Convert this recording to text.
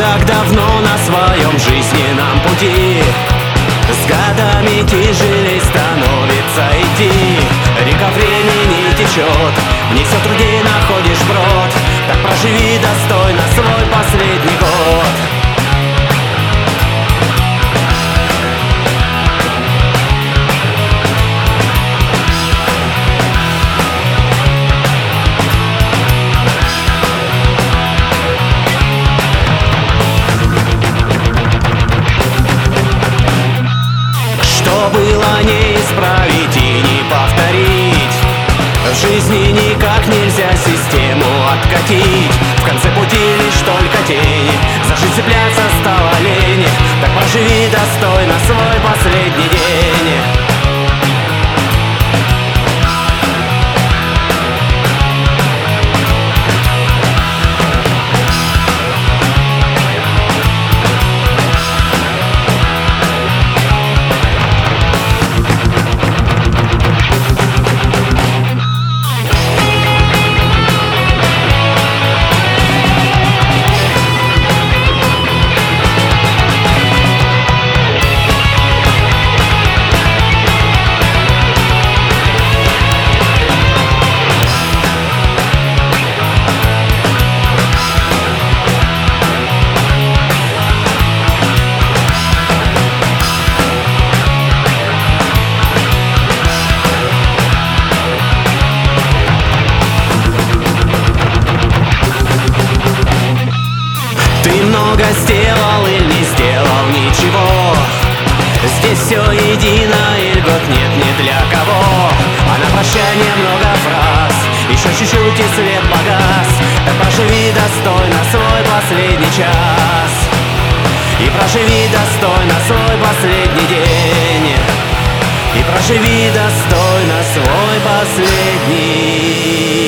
так давно на своем жизненном пути. С годами тяжелей становится идти. Река времени течет, в ней все трудней находишь брод. Так проживи достойно свой последний год. Что было не исправить и не повторить. В жизни никак нельзя систему откатить. В конце пути лишь только тени. За жизнь цепляться стало лень. Так проживи достойно свой последний день. Ты много сделал или не сделал ничего. Здесь все едино и льгот нет ни для кого. А на прощание много фраз. Еще чуть-чуть и свет погас. Так проживи достойно свой последний час. И проживи достойно свой последний день. И проживи достойно свой последний